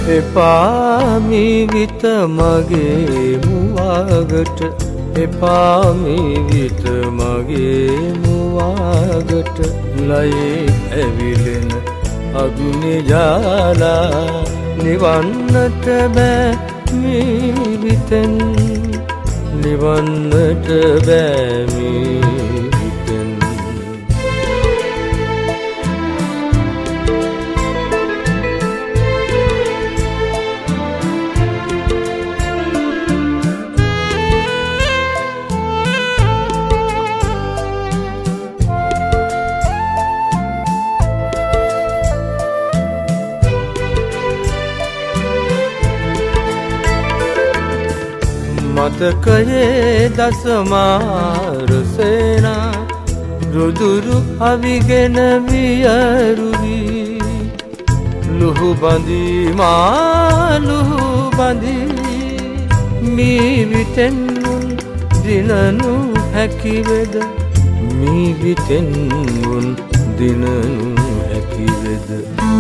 එපා මීවිත මගේ මුවාගට එපා මීවිත මගේ මුවාගට ලයේ ඇවිලෙන අග්නි ජාලා නිවන්නට බෑ මීවිතෙන් නිවන්නට බෑ මීවිතෙන් මතකයේ දසමාර සේනා රුදුරු අවිගෙන වියරුවි ලුහු බඳී මා ලුහු බඳී මීවිතෙන් උන් දිනනු හැකිවේද මීවිතෙන් උන් දිනනු හැකිවේද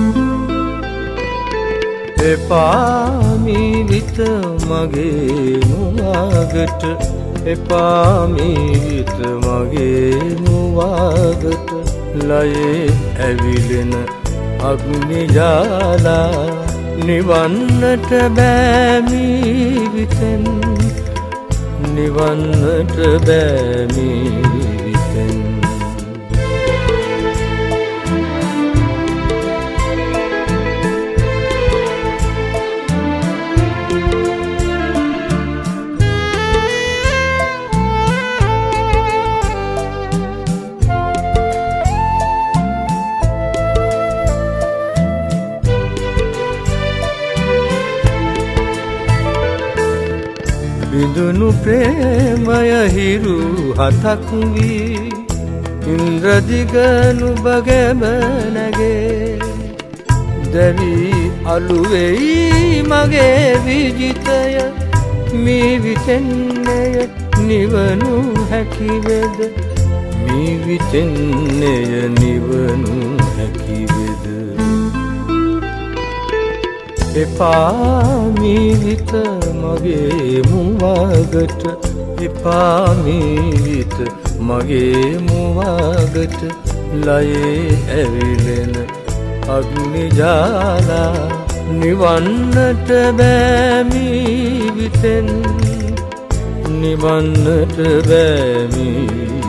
එපා මීවිත මගේ මුවාගට එපා මීවිත මගේ මුවාගට ලයේ ඇවිලෙන අග්නි ජාලා නිවන්නට බෑ මීවිතෙන් නිවන්නට බෑ මීවිතෙන් බිඳුණු ප්‍රේමය හිරු හතක් වී ඉන්ද්‍රදිග නුඹගෙම නැගේ දැවි අලුවෙයි මගේ විජිතය මීවිතෙන්නය නිවනු හැකිවේද මීවිතෙන්නය නිවනු හැකිවේද එපා මීවිත මගේ මුවාගට එපා මීවිත මගේ මුවාගට ලයේ ඇවිලෙන අග්නි ජාලා නිවන්නට බෑ මීවිතෙන් නිවන්නට බෑ මීවිතෙන්